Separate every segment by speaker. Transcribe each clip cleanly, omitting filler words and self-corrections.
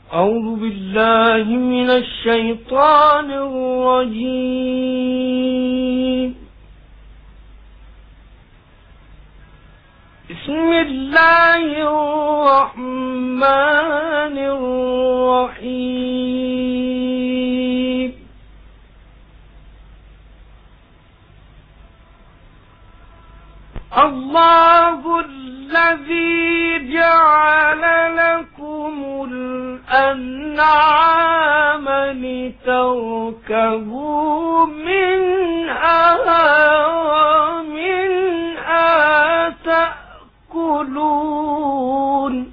Speaker 1: أعوذ بالله من الشيطان الرجيم. بسم الله الرحمن الرحيم. الله الذي جعل لكم الأنعام لتركبوا منها ومنها تأكلون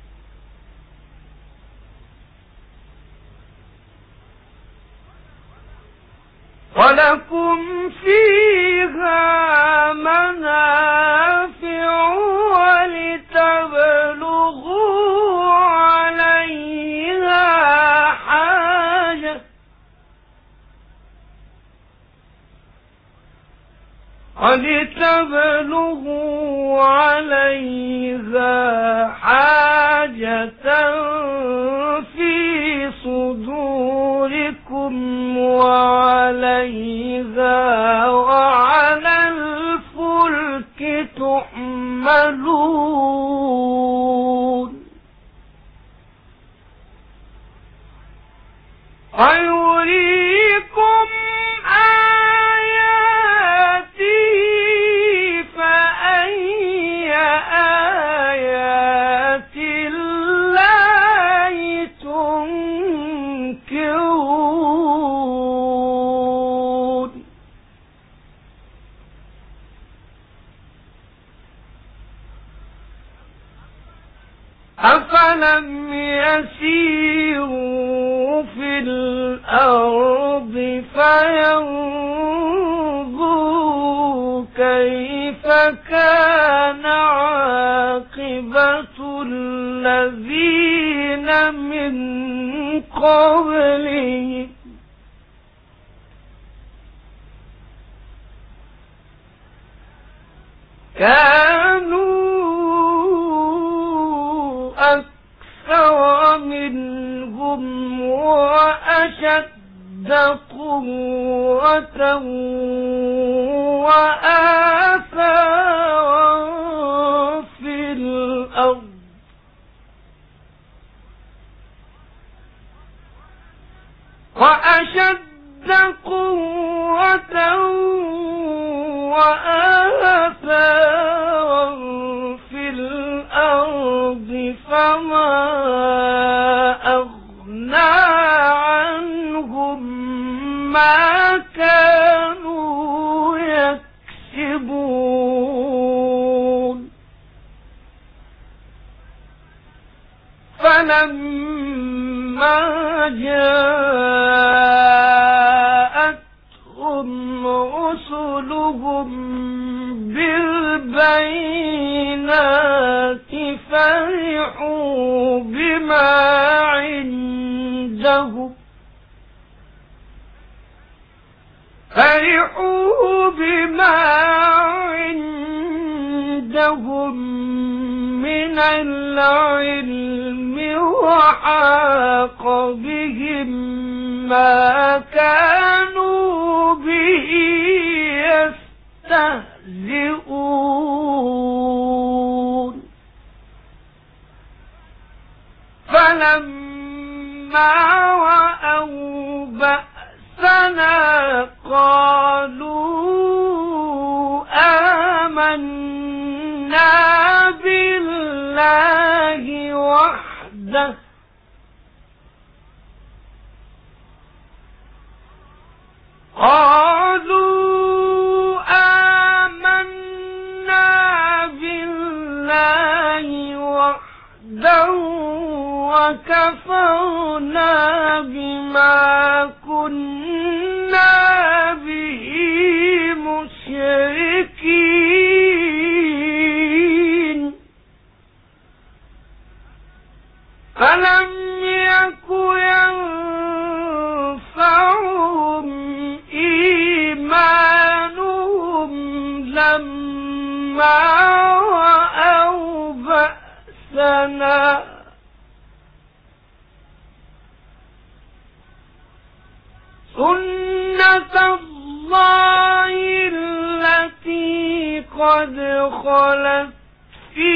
Speaker 1: ولكم فيها منافع ولتبلغوا عليها حاجة في صدوركم وعليها وعلى الفلك تحملون ويريكم آياته فأي آيات الله تنكرون أفلم يسيروا في الأرض فينظروا كيف كان عاقبة الذين من قبلهم كانوا أكثر منهم وأشد قوة وآثارا في الأرض فما أغنى عنهم ما كانوا يكسبون فلما جاءتهم رسلهم بالبينات فرحوا بما عندهم من العلم وحاق بهم ما كانوا به يستهزئون فلما رأوا بأسنا قالوا آمنا بالله وحده وكفرنا بما كنا به مشركين فلم يك ينفعهم إيمانهم لما رأوا بأسنا سنة الله التي قد خلت في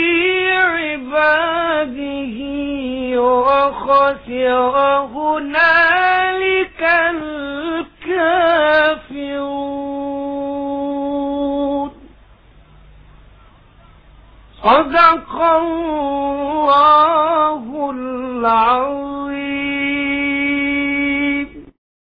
Speaker 1: عباده وخسر هنالك الكافرون. صدق الله العظيم.